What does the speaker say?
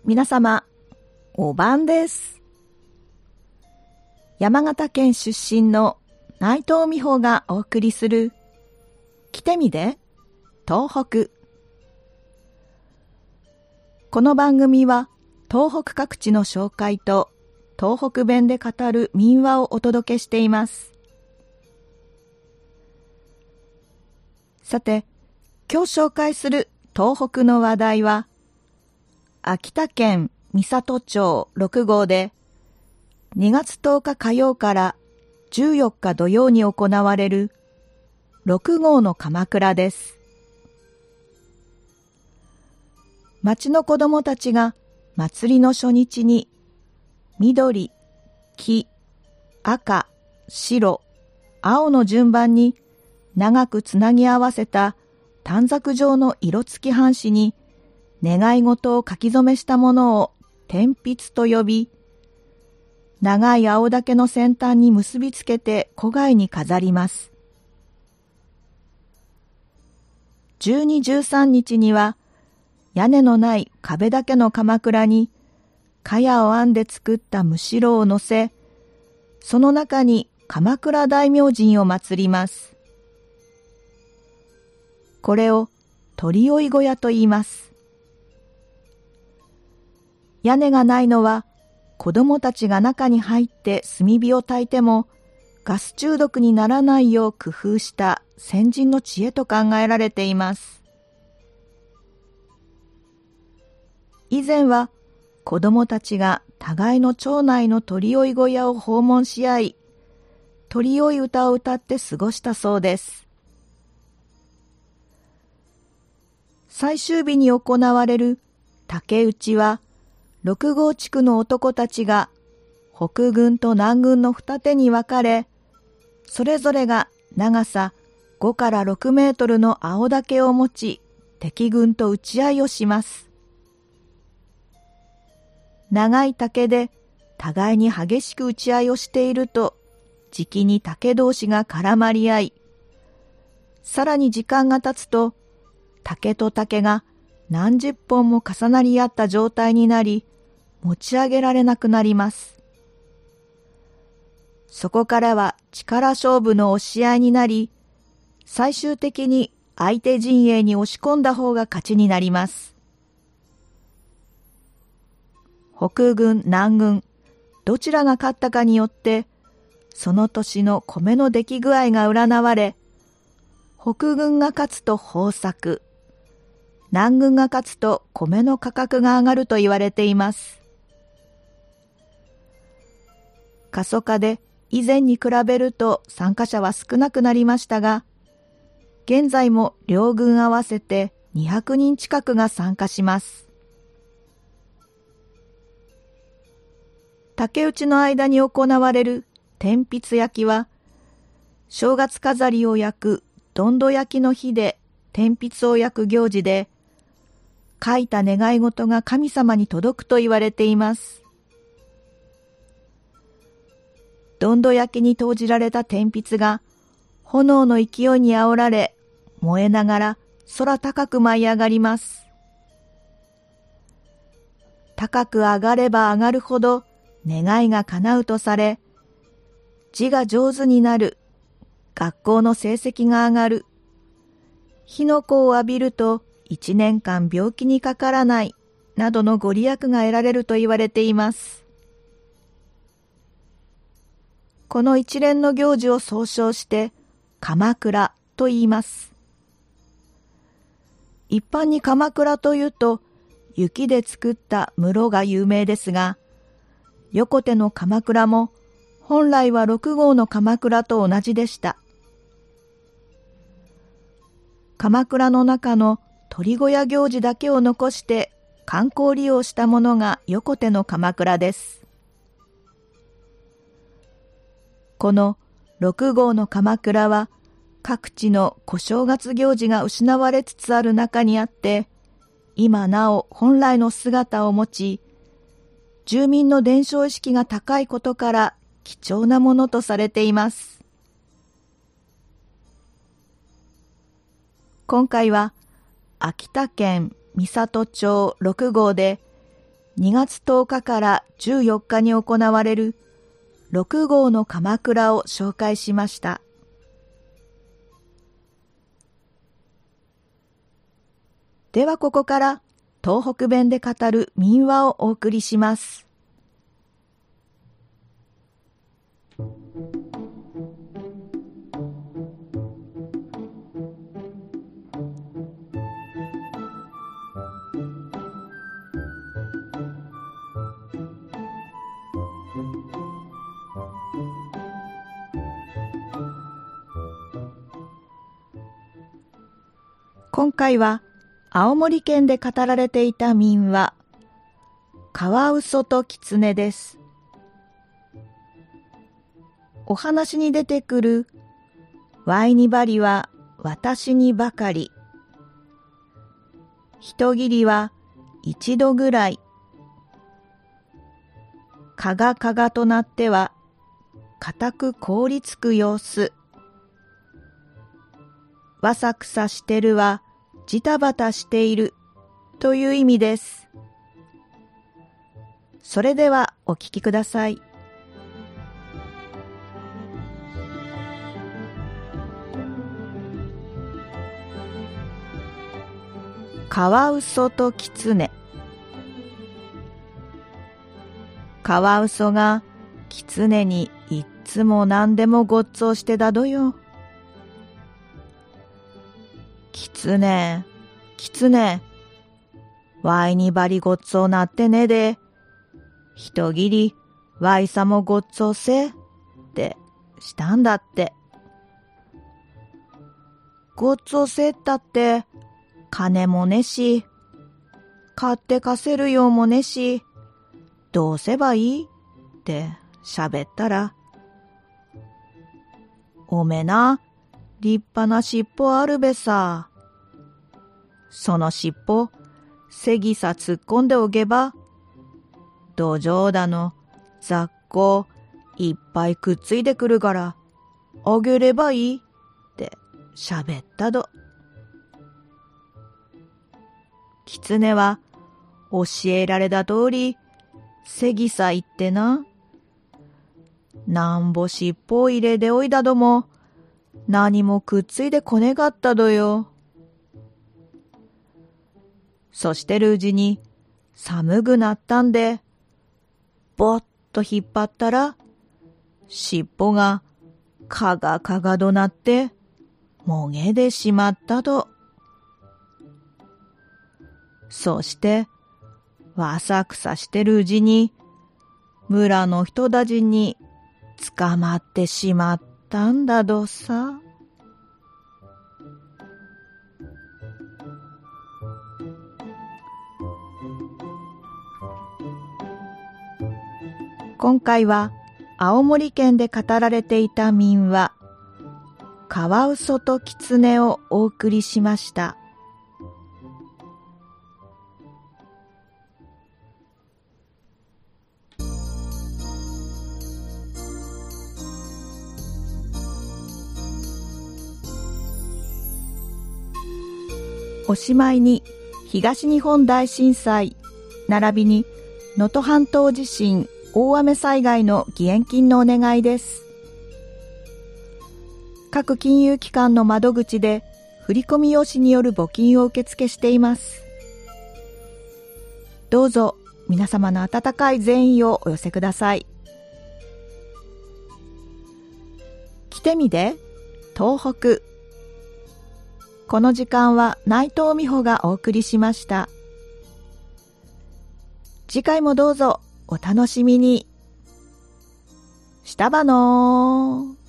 皆様、お晩です。山形県出身の内藤美穂がお送りする来てみで東北。この番組は東北各地の紹介と東北弁で語る民話をお届けしています。さて、今日紹介する東北の話題は秋田県美郷町6号で2月10日火曜から14日土曜に行われる6号の鎌倉です。町の子どもたちが祭りの初日に緑、黄、赤、白、青の順番に長くつなぎ合わせた短冊状の色付き半紙に願い事を書き初めしたものを天筆と呼び、長い青竹の先端に結びつけて戸外に飾ります。12、13日には屋根のない壁だけの鎌倉に茅を編んで作ったむしろを乗せ、その中に鎌倉大明神を祀ります。これを鳥追い小屋と言います。屋根がないのは子供たちが中に入って炭火を焚いてもガス中毒にならないよう工夫した先人の知恵と考えられています。以前は子供たちが互いの町内の鳥追い小屋を訪問し合い、鳥追い歌を歌って過ごしたそうです。最終日に行われる竹打ちは、6号地区の男たちが北軍と南軍の二手に分かれ、それぞれが長さ5から6メートルの青竹を持ち、敵軍と撃ち合いをします。長い竹で互いに激しく撃ち合いをしていると、じきに竹同士が絡まり合い、さらに時間が経つと、竹と竹が何十本も重なり合った状態になり、持ち上げられなくなります。そこからは力勝負の押し合いになり、最終的に相手陣営に押し込んだ方が勝ちになります。北軍、南軍、どちらが勝ったかによって、その年の米の出来具合が占われ、北軍が勝つと豊作、南軍が勝つと米の価格が上がると言われています。過疎化で以前に比べると参加者は少なくなりましたが、現在も両軍合わせて200人近くが参加します。竹打ちの間に行われる天筆焼きは、正月飾りを焼くどんど焼きの日で天筆を焼く行事で、書いた願い事が神様に届くと言われています。どんど焼きに投じられた天筆が炎の勢いに煽られ、燃えながら空高く舞い上がります。高く上がれば上がるほど願いが叶うとされ、字が上手になる、学校の成績が上がる、火の粉を浴びると1年間病気にかからないなどのご利益が得られると言われています。この一連の行事を総称して鎌倉と言います。一般に鎌倉というと雪で作った室が有名ですが、横手の鎌倉も本来は6号の鎌倉と同じでした。鎌倉の中の鳥小屋行事だけを残して観光利用したものが横手の鎌倉です。この6号の鎌倉は各地の小正月行事が失われつつある中にあって、今なお本来の姿を持ち、住民の伝承意識が高いことから貴重なものとされています。今回は秋田県美郷町6号で 2月10日から14日に行われる6号の鎌倉を紹介しました。ではここから東北弁で語る民話をお送りします。今回は青森県で語られていた民話、カワウソとキツネです。お話に出てくるワイにばりは私にばかり、人斬りは一度ぐらい、かがかがとなっては固く凍りつく様子、わさくさしてるはジタバタしているという意味です。それではお聞きください。カワウソとキツネ。カワウソがキツネにいっつも何でもごっつをしてだどよ。キツネ、キツネ、わいにばりごっつをなってねで、人斬り、わいさもごっつをせ、ってしたんだって。ごっつをせったって、金もねし、買って貸せるようもねし、どうせばいいって喋ったら、おめな、立派な尻尾あるべさ。その尻尾、せぎさ突っ込んでおけば、土壌だの、雑魚、いっぱいくっついてくるから、あげればいいって喋ったど。キツネは教えられた通り、せぎさ言ってな。なんぼ尻尾を入れでおいだども、何もくっついてこねがったどよ。そしてるうちに寒くなったんで、ぼっと引っ張ったら、尻尾がかがかがどなってもげでしまったと。そしてわさくさしてるうちに村の人たちに捕まってしまったんだどさ。今回は青森県で語られていた民話、カワウソとキツネをお送りしました。おしまいに東日本大震災並びに能登半島地震大雨災害の義援金のお願いです。各金融機関の窓口で振込用紙による募金を受付しています。どうぞ皆様の温かい善意をお寄せください。来てみで東北。この時間は内藤美穂がお送りしました。次回もどうぞお楽しみに。したばのー。